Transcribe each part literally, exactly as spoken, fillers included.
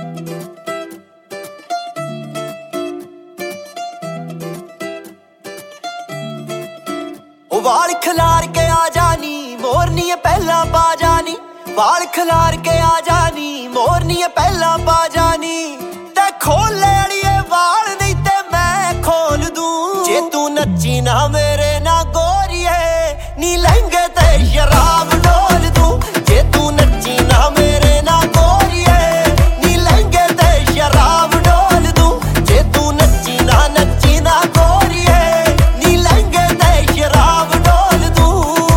वाल खिलार के आ जानी मोरनी पहला पा जानी, वाल खिलार के आ जानी मोरनी पहला पा जानी। ते खोल ले अड़िए वाल नहीं ते मैं खोल दूं, जे तू नच्ची ना मेरे ना गोरिए नी लहंगे ते शराब डोल दूं। जे तू नच्ची ना मेरे ना गोरिए नी लहंगे ते शराब डोल दूं। जे तू नच्ची ना नच्ची ना गोरिए नी लहंगे ते शराब डोल दूं।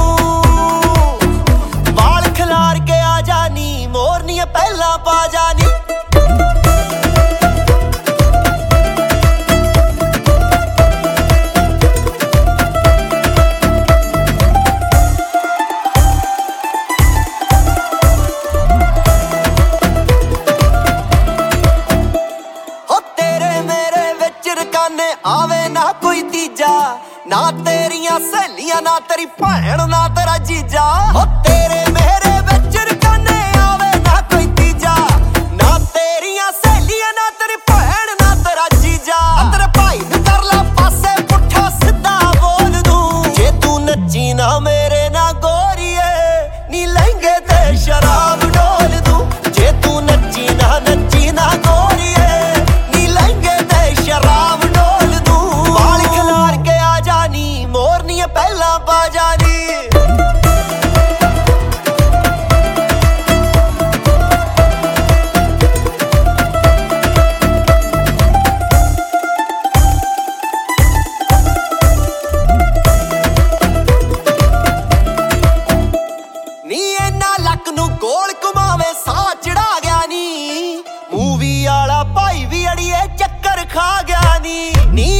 वाल खिलार के आ जानी मोरनी पहला पा जानी। आवे ना कोई तीजा, ना तेरियां सहेलियां ना तेरी भैन ना तेरा जीजा। ओ तेरे मेरे विच रकाने आवे ना कोई तीजा, ना तेरियां सहेलियां ना तेरी भैन ना तेरा जीजा। तेरे भाई नूं कर ला पासे पुट्ठा सीधा बोल दूं, जे तू नच्ची ना मेरे ना गोरिए नी लहंगे ते शराब डोल दूं। जे तू नच्ची ना नच्ची ना गोरिए नी लहंगे ते शराब पहला पा जानी। नी इन्ना लक नू गोल घुमावे साह चढ़ा गया नी, मूवी आला भाई भी अड़िए चक्कर खा गया नी। नी